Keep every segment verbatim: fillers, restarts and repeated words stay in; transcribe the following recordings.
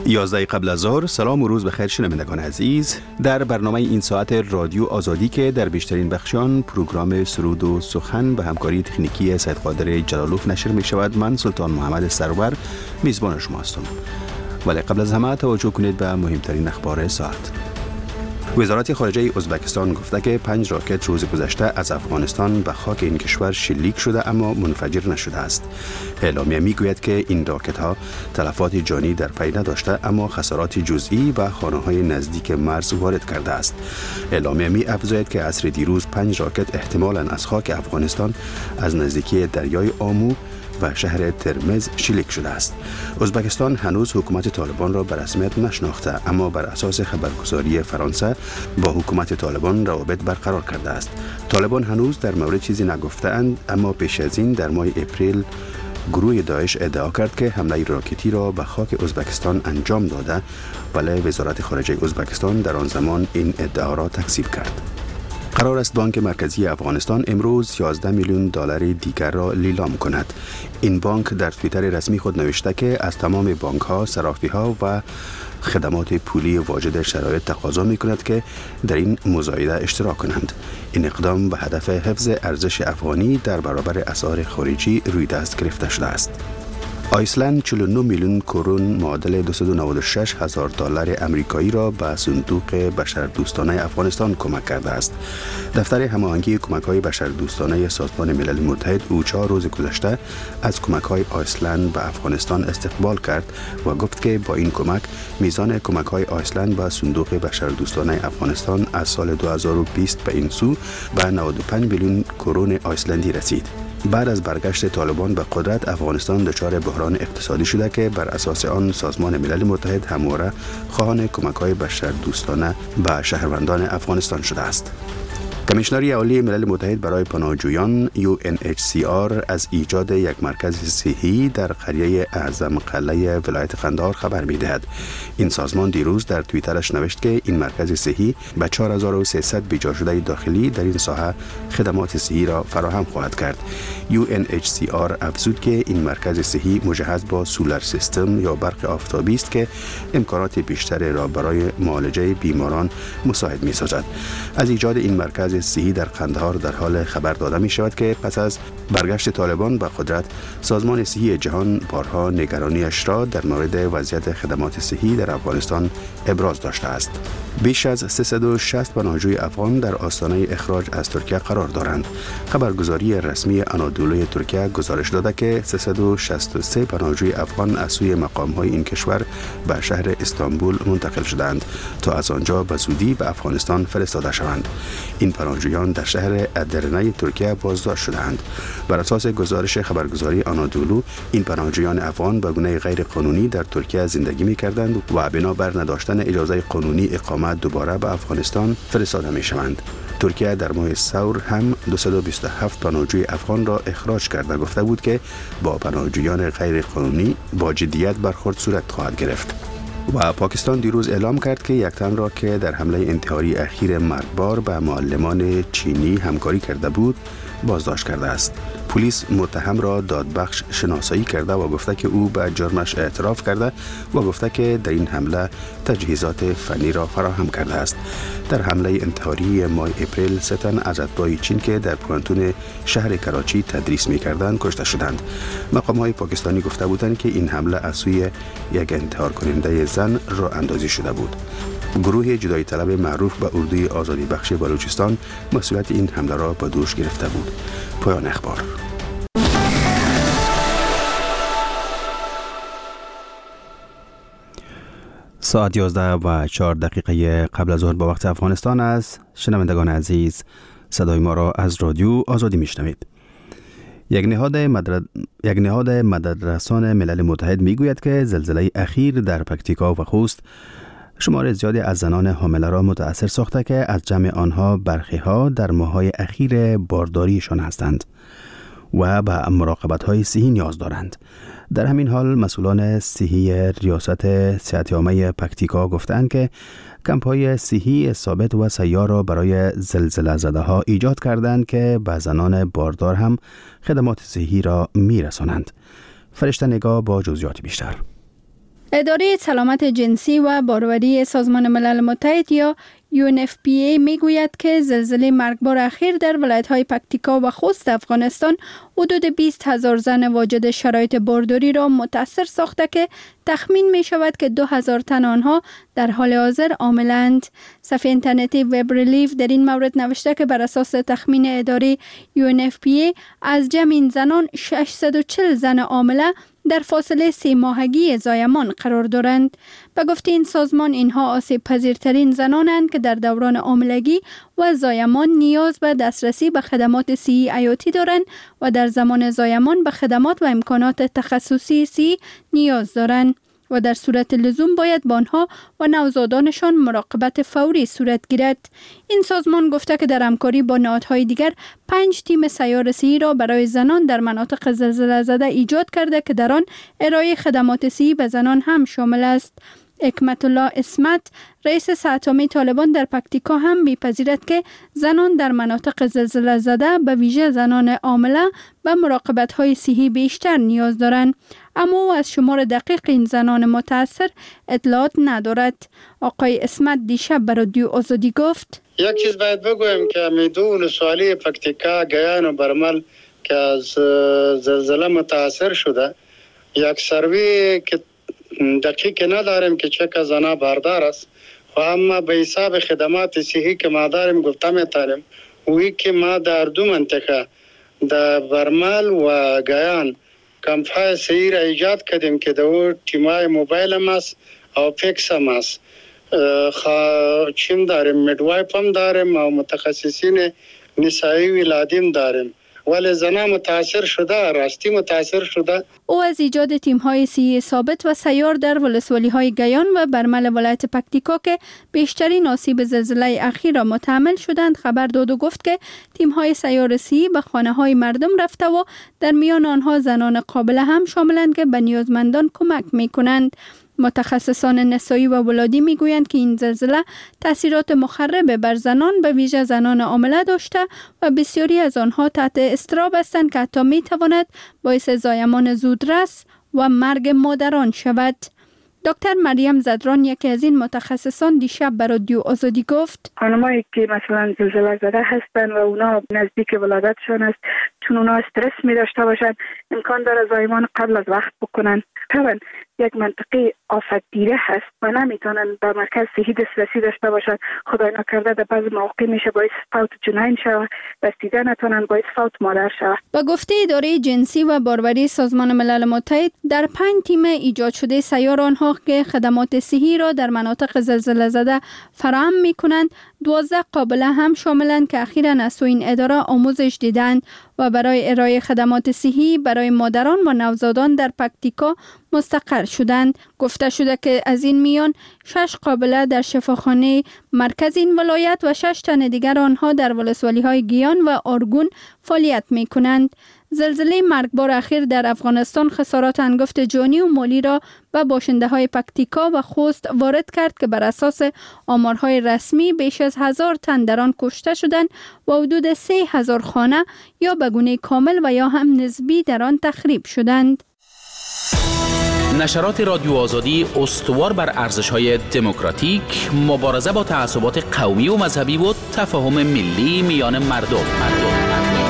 یازده قبل از ظهر. سلام و روز بخیر شنوندگان عزیز. در برنامه این ساعت رادیو آزادی که در بیشترین بخشان پروگرام سرود و سخن به همکاری تکنیکی سید قادر جلالوف نشر می شود، من سلطان محمد سرور میزبان شما هستم. ولی قبل از همه توجه کنید به مهمترین اخبار ساعت. وزارت خارجه ازبکستان گفته که پنج راکت روز گذشته از افغانستان به خاک این کشور شلیک شده اما منفجر نشده است. اعلامیه میگوید که این راکت ها تلفات جانی در پی نداشته اما خسارات جزئی و خانه های نزدیک مرز وارد کرده است. اعلامیه می افزاید که عصر دیروز پنج راکت احتمالاً از خاک افغانستان از نزدیکی دریای آمو و شهر ترمز شلیک شده است. ازبکستان هنوز حکومت طالبان را به رسمیت نشناخته اما بر اساس خبرگزاری فرانسه با حکومت طالبان روابط برقرار کرده است. طالبان هنوز در مورد چیزی نگفته‌اند اما پیش از این در ماه اپریل گروه داعش ادعا کرد که حمله راکتی را به خاک ازبکستان انجام داده، ولی وزارت خارجه ازبکستان در آن زمان این ادعا را تکذیب کرد. قرار است بانک مرکزی افغانستان امروز یازده میلیون دلار دیگر را لیلام کند. این بانک در توییتر رسمی خود نوشته که از تمام بانک ها، صرافی ها و خدمات پولی واجد شرایط تقاضا می کند که در این مزایده اشتراک کنند. این اقدام به هدف حفظ ارزش افغانی در برابر اسعار خارجی روی دست گرفته شده است. آیسلند چهل و نه میلیون کرون معادل دویست و نود و شش هزار دلار امریکایی را به صندوق بشردوستانه افغانستان کمک کرده است. دفتر هماهنگی کمک‌های بشردوستانه سازمان ملل متحد اوچا روز گذشته از کمک‌های آیسلند به افغانستان استقبال کرد و گفت که با این کمک میزان کمک‌های آیسلند به صندوق بشردوستانه افغانستان از سال دو هزار و بیست به این سو به نود و پنج میلیون کرون آیسلندی رسید. بعد از برگشت طالبان به قدرت، افغانستان دچار بحران اقتصادی شده که بر اساس آن سازمان ملل متحد همواره خواهان کمک‌های بشردوستانه به شهروندان افغانستان شده است. کمیشنری عالی ملل متحد برای پناهجویان یو ان اچ سی آر از ایجاد یک مرکز صحی در قریه اعظم قلعه ولایت قندهار خبر می‌دهد. این سازمان دیروز در توییترش نوشت که این مرکز صحی به چهار هزار و سیصد بیجا شده داخلی در این ساحه خدمات صحی را فراهم خواهد کرد. یو ان اچ سی آر افزود که این مرکز صحی مجهز با سولار سیستم یا برق آفتابی است که امکانات بیشتری را برای معالجه بیماران مساعد می‌سازد. از ایجاد این مرکز صحی در قندهار در حال خبر داده می شود که پس از برگشت طالبان به قدرت، سازمان صحی جهان بارها نگرانیش را در مورد وضعیت خدمات صحی در افغانستان ابراز داشته است. بیش از سیصد و شصت پناهجوی افغان در آستانه اخراج از ترکیه قرار دارند. خبرگزاری رسمی آنادولوی ترکیه گزارش داده که سیصد و شصت و سه پناهجوی افغان از سوی مقام‌های این کشور به شهر استانبول منتقل شدند تا از آنجا به زودی به افغانستان فرستاده شوند. این پناهجویان در شهر ادرنه ترکیه بازداشت شدند. بر اساس گزارش خبرگزاری آنادولو، این پناهجویان افغان به گونه غیر قانونی در ترکیه زندگی می‌کردند و بنابر نداشتن اجازه قانونی اقامت دوباره به افغانستان فرستاده می‌شوند. ترکیه در ماه ثور هم دویست و بیست و هفت پناهجوی افغان را اخراج کرد و گفته بود که با پناهجویان غیر قانونی با جدیت برخورد صورت خواهد گرفت. و پاکستان دیروز اعلام کرد که یک تن را که در حمله انتحاری اخیر مرگبار به معلمان چینی همکاری کرده بود بازداشت کرده است. پلیس متهم را دادبخش شناسایی کرده و گفته که او به جرمش اعتراف کرده و گفته که در این حمله تجهیزات فنی را فراهم کرده است. در حمله انتحاری ماه اپریل سه تن از اتباع چین که در پانتون شهر کراچی تدریس می‌کردند کشته شدند. مقام‌های پاکستانی گفته بودند که این حمله از سوی یک انتحار کننده زن راه اندازی شده بود. گروه جدایی طلب معروف به اردوی آزادی بخش بلوچستان مسئولیت این حمله را به دوش گرفته بود. پایان اخبار. ساعت یازده و چهار دقیقه قبل از ظهر به وقت افغانستان است. شنوندگان عزیز، صدای ما را از رادیو آزادی میشنوید. یک نهاد مدرد یک نهاد مددرسان ملل متحد میگوید که زلزله اخیر در پکتیکا و خوست شمار زیادی از زنان حامله را متأثر ساخته که از جمع آنها برخی ها در ماه‌های اخیر بارداریشان هستند و به مراقبت‌های صحی نیاز دارند. در همین حال مسئولان صحی ریاست صحت عامه پکتیکا گفتند که کمپ‌های صحی ثابت و سیار را برای زلزله زده‌ها ایجاد کردند که به زنان باردار هم خدمات صحی را می‌رسانند. فرشته نگاه با جزئیات بیشتر. اداره سلامت جنسی و باروری سازمان ملل متحد یا یو ان اف پی ای می گوید که زلزله مرگبار اخیر در ولایت‌های پکتیکا و خوست افغانستان حدود بیست هزار زن واجد شرایط بارداری را متاثر ساخته که تخمین می شود که دو هزار تن آنها در حال حاضر عاملند. صفحه اینترنتی وب ریلیف در این مورد نوشته که بر اساس تخمین اداره یو ان اف پی ای از جمع این زنان ششصد و چهل زن عامله در فاصله سه ماهگی زایمان قرار دارند. به گفته این سازمان اینها آسیب پذیرترین زنانند که در دوران حاملگی و زایمان نیاز به دسترسی به خدمات صحی حیاتی دارند و در زمان زایمان به خدمات و امکانات تخصصی صحی نیاز دارند و در صورت لزوم باید با آنها و نوزادانشان مراقبت فوری صورت گیرد. این سازمان گفته که در همکاری با نهادهای دیگر پنج تیم سیار صحی را برای زنان در مناطق زلزله زده ایجاد کرده که در آن ارائه خدمات صحی به زنان هم شامل است. حکمت الله اسمت رئیس ساتامی طالبان در پکتیکا هم می‌پذیرد که زنان در مناطق زلزله زده به ویژه زنان حامله به مراقبت‌های صحی بیشتر نیاز دارند، اما او از شمار دقیق این زنان متاثر اطلاعات ندارد. آقای اسمت دیشب به رادیو آزادی گفت: یک چیز باید بگویم که میدو ولسوالی پکتیکا، گیان و برمل که از زلزله متاثر شده، یک سروی که دقیق نداریم که چه زنا باردار است و اما به حساب خدمات صحی که ما داریم گفته میتانیم وی که ما در دو منطقه در برمل و گیان کمپای صحی را ایجاد کردیم که دو تیمای موبایل هم است او فیکس هم است. چیم داریم، میدوایپ هم داریم و متخصصین نسایی ولادیم داریم، ولی زنان متاثر شده، راستی متاثر شده. او از ایجاد تیم‌های صحی ثابت و سیار در ولسوالی‌های گیان و برمل ولایت پکتیکا که بیشترین آسیب زلزله اخیر را متحمل شدند خبر داد و گفت که تیم‌های سیار صحی به خانه‌های مردم رفته و در میان آنها زنان قابله هم شاملند که به نیازمندان کمک می‌کنند. متخصصان نسایی و ولادی میگویند که این زلزله تاثیرات مخرب بر زنان به ویژه زنان حامله داشته و بسیاری از آنها تحت اضطراب هستند که حتی میتواند باعث زایمان زودرس و مرگ مادران شود. دکتر مریم زدران یکی از این متخصصان دیشب بر رادیو آزادی گفت: خانمایی که مثلا زلزله زده هستند و اونا نزدیک ولادتشان است، چون اونا استرس می داشته باشند امکان داره زایمان قبل از وقت بکنن. طبعا یک منطقه آفت دیره هست و نمیتونن به مرکز صحی دسترسی داشته باشند. خدای نکرده در بعض مواقع میشه باعث فوت جنین شود، رسیده نتونن باعث فوت مادر شود. با گفته اداره جنسی و باروری سازمان ملل متحد در پنج تیم ایجاد شده سیار آنها که خدمات صحی را در مناطق زلزله زده فراهم میکنند، دوازده قابله هم شاملند که اخیراً از سوی این اداره آموزش دیدند و برای ارائه خدمات صحی برای مادران و نوزادان در پکتیکا مستقر شدند. گفته شده که از این میان شش قابله در شفاخانه مرکز این ولایت و شش تن دیگر آنها در ولسوالی‌های گیان و آرگون فعالیت می‌کنند. زلزله مرگبار اخیر در افغانستان خسارات انگفت جانی و مالی را به باشنده‌های پکتیکا و خوست وارد کرد که بر اساس آمارهای رسمی بیش از هزار تن در آن کشته شدند و حدود سه هزار خانه یا به گونه کامل و یا هم نسبی در آن تخریب شدند. نشرات رادیو آزادی استوار بر ارزش‌های دموکراتیک، مبارزه با تعصبات قومی و مذهبی و تفاهم ملی میان مردم. مردم.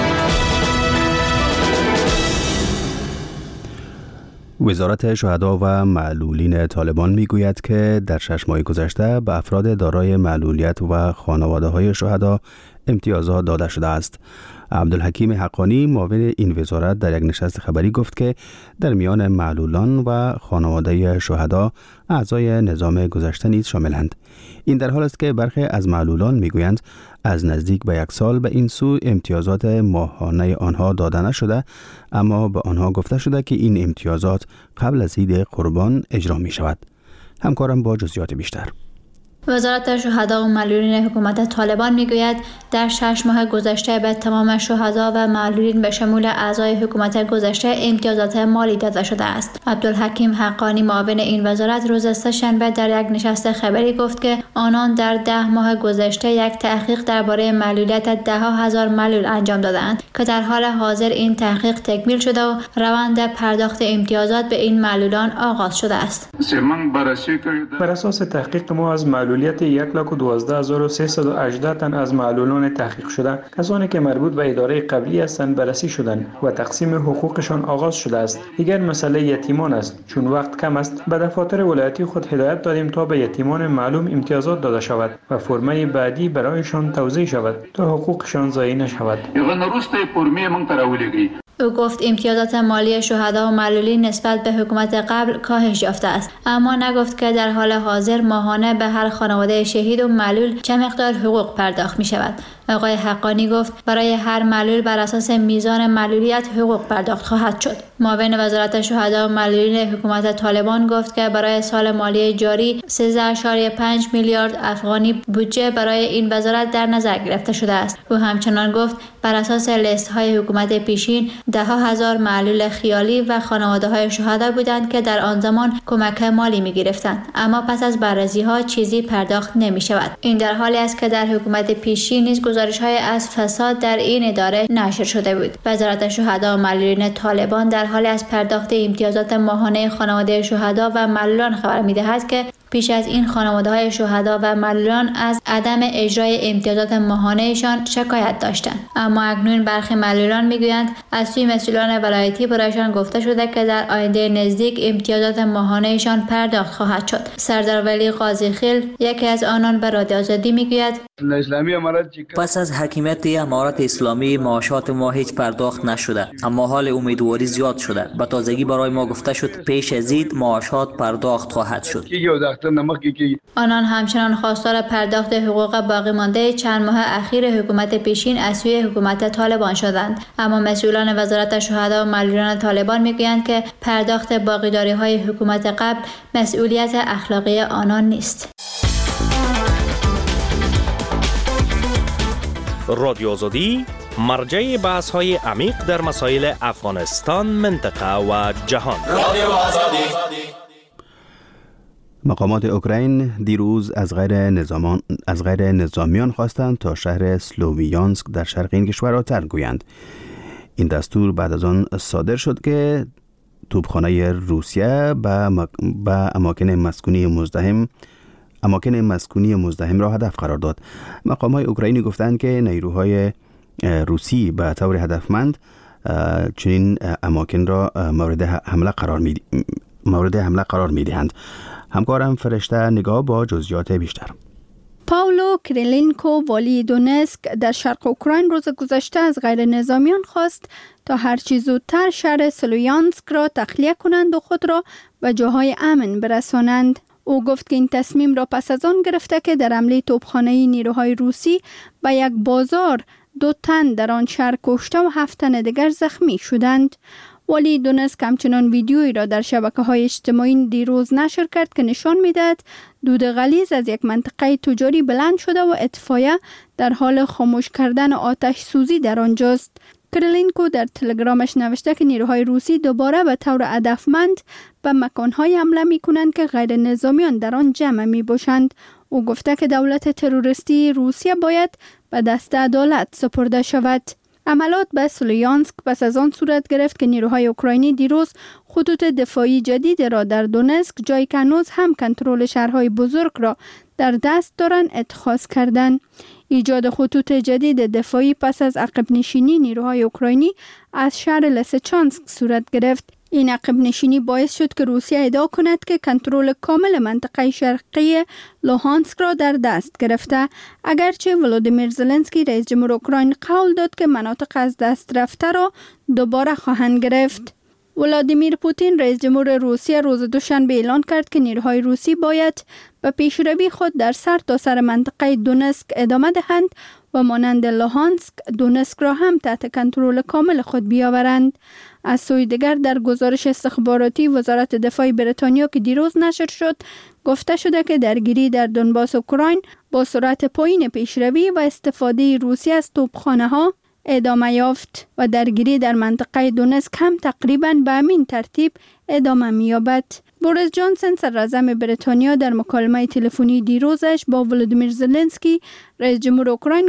وزارت شهدا و معلولین طالبان میگوید که در شش ماه گذشته به افراد دارای معلولیت و خانواده‌های شهدا امتیازات داده شده است. عبدالحکیم حقانی معاون این وزارت در یک نشست خبری گفت که در میان معلولان و خانواده شهدا اعضای نظام گذشته نیز شاملند. این در حال است که برخی از معلولان میگویند از نزدیک به یک سال به این سو امتیازات ماهانه آنها داده نشده، اما به آنها گفته شده که این امتیازات قبل از عید قربان اجرا می شود. همکارم با جزئیات بیشتر. وزارت شهدا و معلولین حکومت طالبان میگوید در شش ماه گذشته به تمام شهدا و معلولین به شمول اعضای حکومت گذشته امتیازات مالی داده شده است. عبدالحکیم حقانی معاون این وزارت روز سه‌شنبه در یک نشست خبری گفت که آنان در ده ماه گذشته یک تحقیق درباره معلولیت ده ها هزار معلول انجام دادند که در حال حاضر این تحقیق تکمیل شده و روند پرداخت امتیازات به این معلولان آغاز شده است. بر اساس تحقیق ما از معلولیت یک لاک و دوازده هزار و سیصد و هجده تن از معلولان تحقیق شده کسانی که مربوط به اداره قبلی هستند بررسی شدند و تقسیم حقوقشان آغاز شده است. دیگر مسئله یتیمان است. چون وقت کم است به دفاتر ولایتی خود هدایت دادیم تا به یتیمان معلوم امتیازات داده شود و فرمه بعدی برایشان توزیع شود تا حقوقشان ضایع نشود. او گفت امتیازات مالی شهدا و معلولین نسبت به حکومت قبل کاهش یافته است، اما نگفت که در حال حاضر ماهانه به هر خانواده شهید و معلول چه مقدار حقوق پرداخت می شود. آقای حقانی گفت برای هر معلول بر اساس میزان معلولیت حقوق پرداخت خواهد شد. معاون وزارت شهدا و معلولین حکومت طالبان گفت که برای سال مالی جاری سیزده اشاریه پنج میلیارد افغانی بودجه برای این وزارت در نظر گرفته شده است. او همچنان گفت بر اساس لیست های حکومت پیشین ده ها هزار معلول خیالی و خانواده های شهدا بودند که در آن زمان کمک مالی می گرفتند، اما پس از بررسی ها چیزی پرداخت نمی شود. این در حالی است که در حکومت پیشین نیز گزارش های از فساد در این اداره نشر شده بود. وزارت شهدا و معلولین طالبان در حالی از پرداخت امتیازات ماهانه خانواده شهدا و معلولان خبر می دهد که پیش از این خانواده های شهدا و معلولان از عدم اجرای امتیازات ماهانهشان شکایت داشتند، اما اکنون برخی معلولان میگویند از سوی مسئولان ولایتی برایشان گفته شده که در آینده نزدیک امتیازات ماهانهشان پرداخت خواهد شد. سردار ولی قاضی خیل یکی از آنان به رادیو آزادی میگوید پس از حاکمیت امارت اسلامی معاشات ما هیچ پرداخت نشده، اما حال امیدواری زیاد شده. به تازگی برای ما گفته شد پیش از عید معاشات پرداخت خواهد شد. آنان همچنان خواستار پرداخت حقوق باقی مانده چند ماه اخیر حکومت پیشین از سوی حکومت طالبان شدند، اما مسئولان وزارت شهدا و معلولان طالبان میگویند که پرداخت باقیداری های حکومت قبل مسئولیت اخلاقی آنان نیست. رادیو آزادی مرجع بحث های عمیق در مسائل افغانستان، منطقه و جهان. رادیو آزادی. مقامات اوکراین دیروز از غیر نظامان از غیر نظامیان خواستند تا شهر سلوویانسک در شرق این کشور را ترک گویند. این دستور بعد از آن صادر شد که توپخانه روسیه به اماکن مسکونی مزدحم اماکن مسکونی مزدحم را هدف قرار داد. مقامات اوکراینی گفتند که نیروهای روسی به طور هدفمند چنین اماکن را مورد حمله قرار می مورد حمله قرار می دهند. همکارم فرشته نگاه با جزئیات بیشتر. پاولو کریلینکو والی دونسک در شرق اوکراین روز گذشته از غیر نظامیان خواست تا هرچی زودتر شهر سلویانسک را تخلیه کنند و خود را به جاهای امن برسانند. او گفت که این تصمیم را پس از آن گرفته که در حمله توپخانه‌ای نیروهای روسی به یک بازار دو تن در آن شهر کشته و هفت تن دیگر زخمی شدند. والی دونسک همچنان ویدیویی را در شبکه‌های اجتماعی دیروز نشر کرد که نشان می‌دهد دود غلیظ از یک منطقه تجاری بلند شده و اطفایه در حال خاموش کردن آتش سوزی در آنجاست. کریلینکو در تلگرامش نوشته که نیروهای روسی دوباره به طور هدفمند به مکان‌های حمله می‌کنند که غیر نظامیان در آن جمع می‌باشند. او گفته که دولت تروریستی روسیه باید به دست عدالت سپرده شود. عملات به سلویانسک پس از آن صورت گرفت که نیروهای اوکراینی دیروز خطوط دفاعی جدید را در دونسک، جایی که هنوز هم کنترل شهرهای بزرگ را در دست دارند، اتخاذ کردند. ایجاد خطوط جدید دفاعی پس از عقب نشینی نیروهای اوکراینی از شهر لسچانسک صورت گرفت. این عقب نشینی باعث شد که روسیه ادعا کند که کنترل کامل منطقه شرقی لوهانسک را در دست گرفته، اگرچه ولودیمیر زلنسکی رئیس جمهور اوکراین قول داد که مناطق از دست رفته را دوباره خواهند گرفت. ولادیمیر پوتین رئیس جمهور روسیه روز دوشنبه اعلان کرد که نیروهای روسی باید به پیشروی خود در سر تا سر منطقه دونسک ادامه دهند و مانند لوهانسک، دونسک را هم تحت کنترل کامل خود بیاورند. از سوی دیگر در گزارش استخباراتی وزارت دفاع بریتانیا که دیروز نشر شد، گفته شده که درگیری در دونباس اوکراین با سرعت پایین پیشروی و استفاده روسیه از توپخانه ها ادامه یافت و درگیری در منطقه دونسک هم تقریباً به همین ترتیب ادامه می‌یابد. بوریس جانسن صدراعظم بریتانیا در مکالمه تلفنی دیروزش با ولودیمیر زلنسکی رئیس جمهور اوکراین